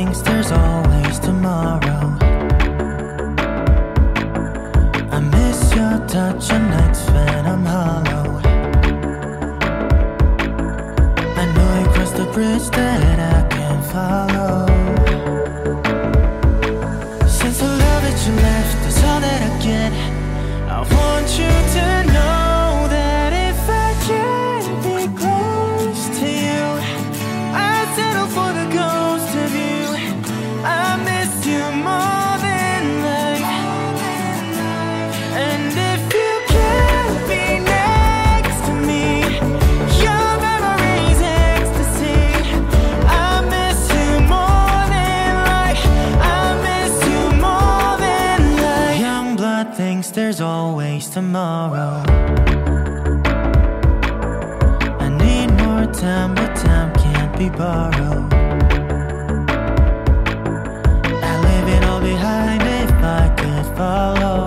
thinks there's always tomorrow. I miss your touch on nights when I'm hollow. I know you crossed the bridge that I can't follow. Since the love that you left is all that I get, I want you to know that if I can't be close to you, I settle for the ghost of you. I miss you more than life. And if you can't be next to me, your memory's ecstasy. I miss you more than life. I miss you more than life. Young blood thinks there's always tomorrow. I need more time, but time can't be borrowed. I leave it all behind if I could follow.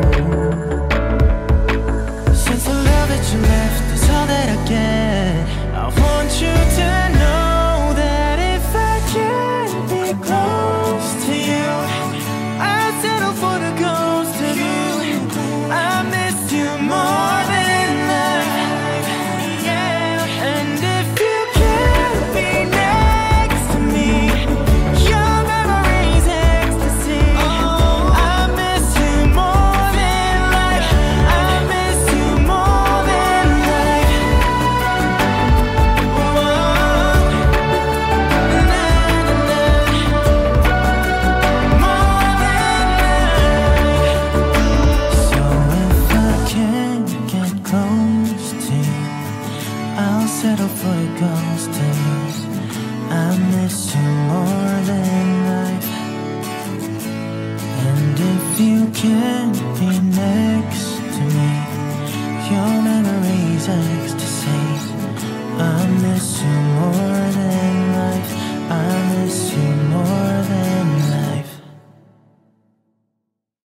Since the love that you left is all that I get, I want you to know that if I can't be close to you, I settle for the ghost of you. I miss you more than life. Yeah. And if you can't be next to me, your memory's ecstasy. I miss you more than life. I miss you more than life. More than life. So if I can't get close to you, I'll settle for the ghost of you. I miss you more than life. And if you can't be next to me, your memory's ecstasy. I miss you